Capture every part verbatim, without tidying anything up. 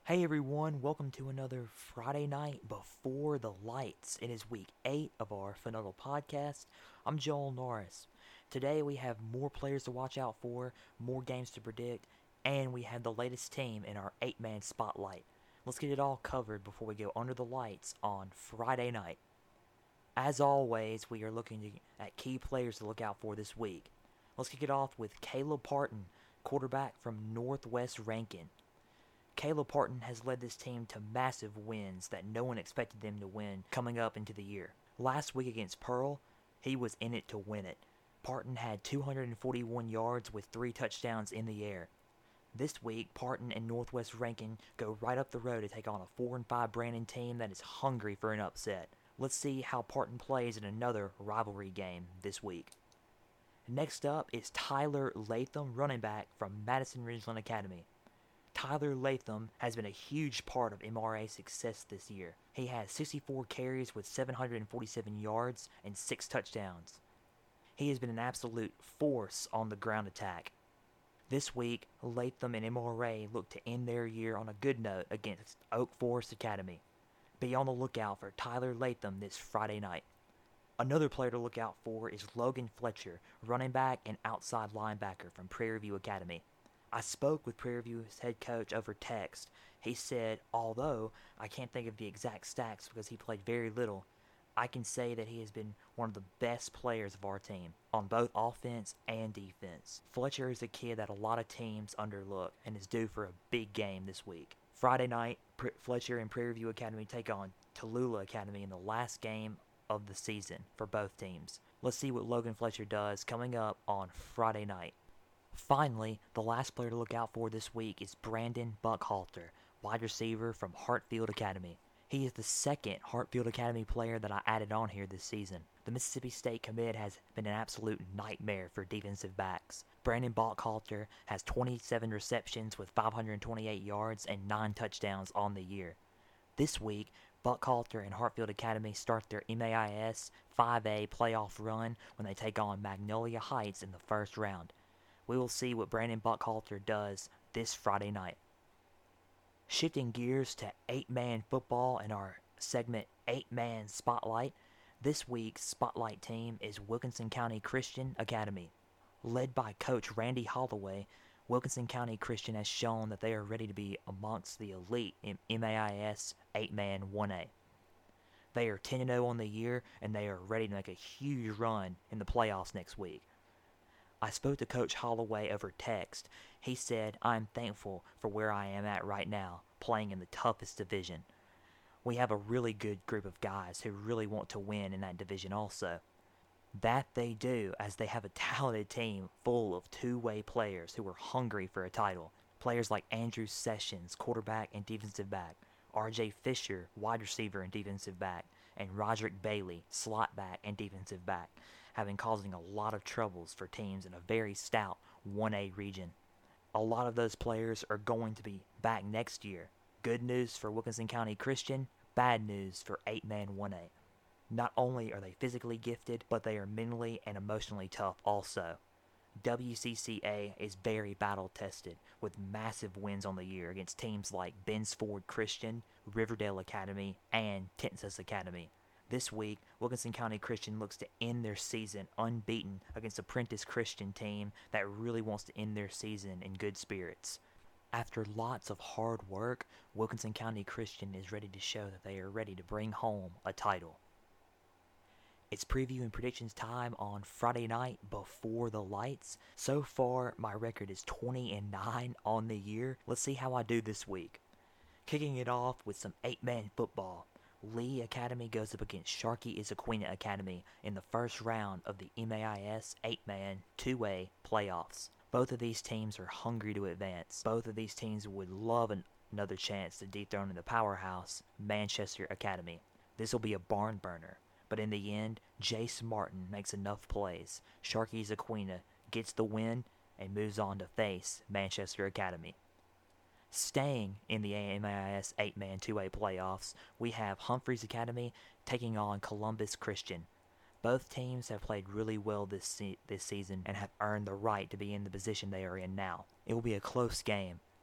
Hey everyone, welcome to another Friday night before the lights. It is week eight of our Phenomenal podcast. I'm Joel Norris. Today we have more players to watch out for, more games to predict, and we have the latest team in our eight man spotlight. Let's get it all covered before we go under the lights on Friday night. As always, we are looking at key players to look out for this week. Let's kick it off with Caleb Parton, quarterback from Northwest Rankin. Caleb Parton has led this team to massive wins that no one expected them to win coming up into the year. Last week against Pearl, he was in it to win it. Parton had two hundred forty-one yards with three touchdowns in the air. This week, Parton and Northwest Rankin go right up the road to take on a four and five Brandon team that is hungry for an upset. Let's see how Parton plays in another rivalry game this week. Next up is Tyler Latham, running back from Madison Ridgeland Academy. Tyler Latham has been a huge part of M R A's success this year. He has sixty-four carries with seven hundred forty-seven yards and six touchdowns. He has been an absolute force on the ground attack. This week, Latham and M R A look to end their year on a good note against Oak Forest Academy. Be on the lookout for Tyler Latham this Friday night. Another player to look out for is Logan Fletcher, running back and outside linebacker from Prairie View Academy. I spoke with Prairie View's head coach over text. He said, although I can't think of the exact stats because he played very little, I can say that he has been one of the best players of our team on both offense and defense. Fletcher is a kid that a lot of teams underlook and is due for a big game this week. Friday night, Fletcher and Prairie View Academy take on Tallulah Academy in the last game of the season for both teams. Let's see what Logan Fletcher does coming up on Friday night. Finally, the last player to look out for this week is Brandon Buckhalter, wide receiver from Hartfield Academy. He is the second Hartfield Academy player that I added on here this season. The Mississippi State commit has been an absolute nightmare for defensive backs. Brandon Buckhalter has twenty-seven receptions with five hundred twenty-eight yards and nine touchdowns on the year. This week, Buckhalter and Hartfield Academy start their M A I S five A playoff run when they take on Magnolia Heights in the first round. We will see what Brandon Buckhalter does this Friday night. Shifting gears to eight man football in our segment eight man Spotlight, this week's Spotlight team is Wilkinson County Christian Academy. Led by Coach Randy Holloway, Wilkinson County Christian has shown that they are ready to be amongst the elite in M A I S eight man one A. They are ten and oh on the year, and they are ready to make a huge run in the playoffs next week. I spoke to Coach Holloway over text. He said, I'm thankful for where I am at right now, playing in the toughest division. We have a really good group of guys who really want to win in that division also. That they do, as they have a talented team full of two-way players who are hungry for a title. Players like Andrew Sessions, quarterback and defensive back, R J Fisher, wide receiver and defensive back, and Roderick Bailey, slot back and defensive back, having causing a lot of troubles for teams in a very stout one A region. A lot of those players are going to be back next year. Good news for Wilkinson County Christian, bad news for eight man one A. Not only are they physically gifted, but they are mentally and emotionally tough also. W C C A is very battle-tested, with massive wins on the year against teams like Ben's Ford Christian, Riverdale Academy, and Tensas Academy. This week, Wilkinson County Christian looks to end their season unbeaten against a Prentice Christian team that really wants to end their season in good spirits. After lots of hard work, Wilkinson County Christian is ready to show that they are ready to bring home a title. It's preview and predictions time on Friday night before the lights. So far, my record is twenty and nine on the year. Let's see how I do this week. Kicking it off with some eight man football. Lee Academy goes up against Sharkey Issaquena Academy in the first round of the M A I S eight man two A playoffs. Both of these teams are hungry to advance. Both of these teams would love an, another chance to dethrone the powerhouse, Manchester Academy. This will be a barn burner, but in the end, Jace Martin makes enough plays. Sharkey Issaquena gets the win and moves on to face Manchester Academy. Staying in the M A I S eight man two A playoffs, we have Humphreys Academy taking on Columbus Christian. Both teams have played really well this se- this season and have earned the right to be in the position they are in now. It will be a close game.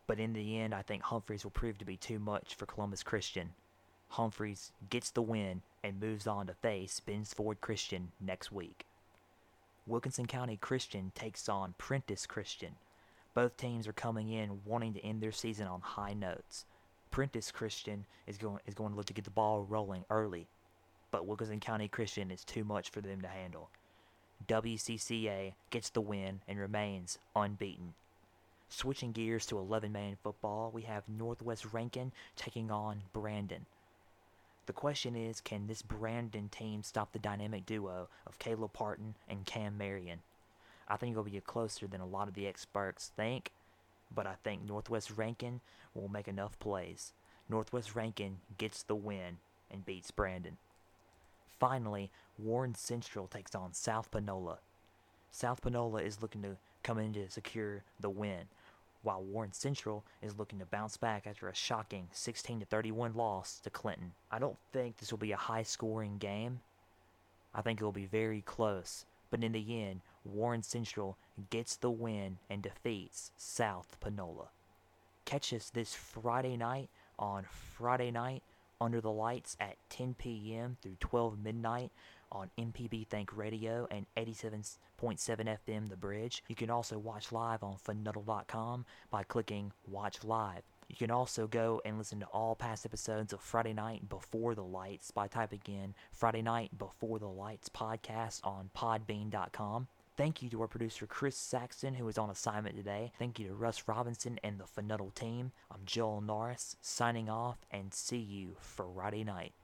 But in the end, I think Humphreys will prove to be too much for Columbus Christian. Humphreys gets the win and moves on to face Ben's Ford Christian next week. Wilkinson County Christian takes on Prentice Christian. Both teams are coming in wanting to end their season on high notes. Prentice Christian is going is going to look to get the ball rolling early, but Wilkinson County Christian is too much for them to handle. W C C A gets the win and remains unbeaten. Switching gears to eleven-man football, we have Northwest Rankin taking on Brandon. The question is, can this Brandon team stop the dynamic duo of Caleb Parton and Cam Marion? I think it'll be closer than a lot of the experts think, but I think Northwest Rankin will make enough plays. Northwest Rankin gets the win and beats Brandon. Finally, Warren Central takes on South Panola. South Panola is looking to come in to secure the win, while Warren Central is looking to bounce back after a shocking sixteen to thirty-one loss to Clinton. I don't think this will be a high-scoring game. I think it will be very close, but in the end, Warren Central gets the win and defeats South Panola. Catch us this Friday night on Friday Night Under the Lights at ten p.m. through twelve midnight on M P B Think Radio and eighty-seven point seven F M The Bridge. You can also watch live on Funnel dot com by clicking Watch Live. You can also go and listen to all past episodes of Friday Night Before the Lights by typing in Friday Night Before the Lights podcast on podbean dot com. Thank you to our producer Chris Saxton, who was on assignment today. Thank you to Russ Robinson and the Funnel team. I'm Joel Norris, signing off, and see you Friday night.